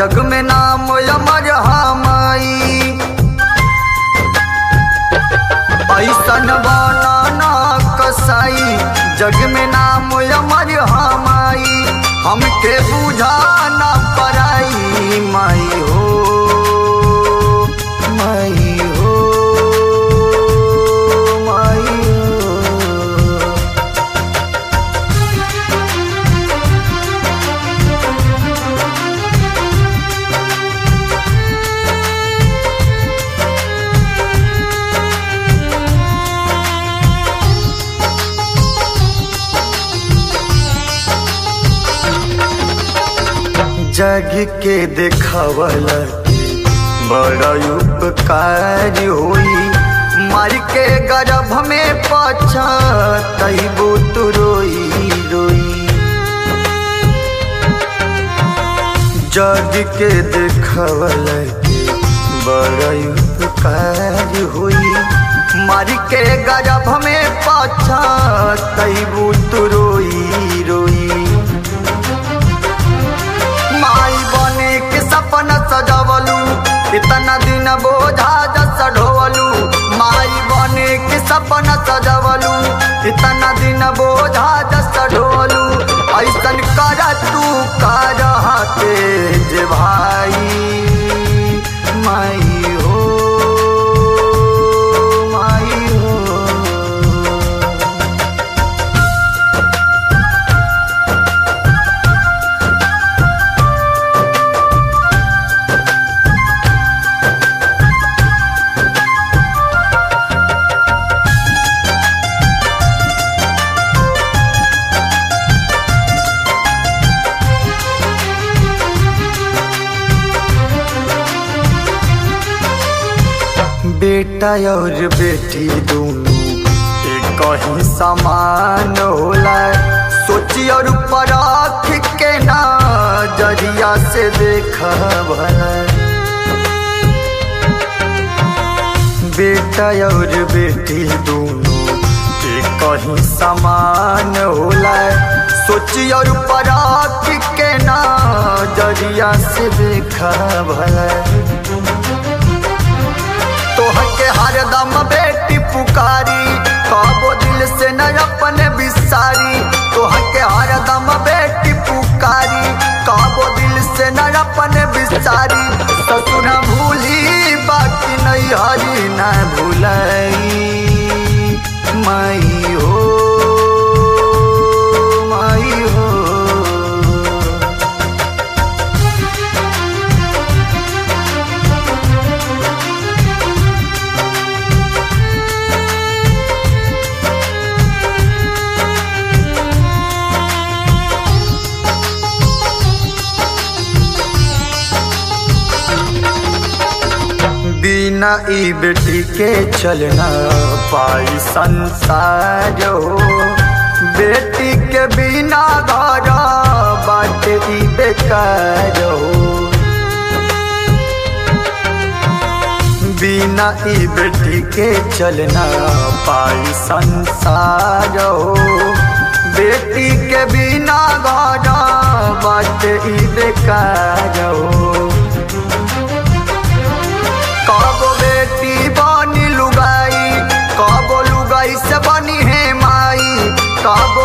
जग में नाम अमर हमाई। ऐसन बनाना कसाई जग में नाम अमर हमाई। हमके बुझा ना पराई माई हो माई हो माई हो। जग के देखावल बड़ा उपकार होई। मार के गर्भ में पछतइबो तू रोई रोई। जग के देखावल बड़ा उपकार होई। मार के गर्भ में पछतइबो तू रोई रोई। माई बने के सपना सजावलू इतना दिन बोझा जस ढोवलू। माई बने के सपना सजावलू इतना दिन बोझा जस ढोवलू। ऐसन कर तू कर तेज भाई माई हो माई हो। बेटा और बेटी दोनों एक ही समान होला। सोची और परख के नजरिया से देखा भला। बेटा और बेटी दोनों एक ही समान होला। सोची और परख के नजरिया से देखा भला। तोहके हरदम बेटी पुकारी कबो दिल से न अपने बिसारी। तोहके हरदम बेटी पुकारी कबो दिल से न अपने बिसारी। ससुर भूली बाकी नहीं हरी न भूलाई माई हो माई हो। बिना ई बेटी के चलना पाई संसार हो। बेटी के बिना घर बाटे ई बेकार हो। बिना ई बेटी के चलना पाई संसार हो। बेटी के बिना घर बाटे ई बेकार हो। कबो बेटी बनी लुगाई कबो लुगाई से बनी है माई। कबो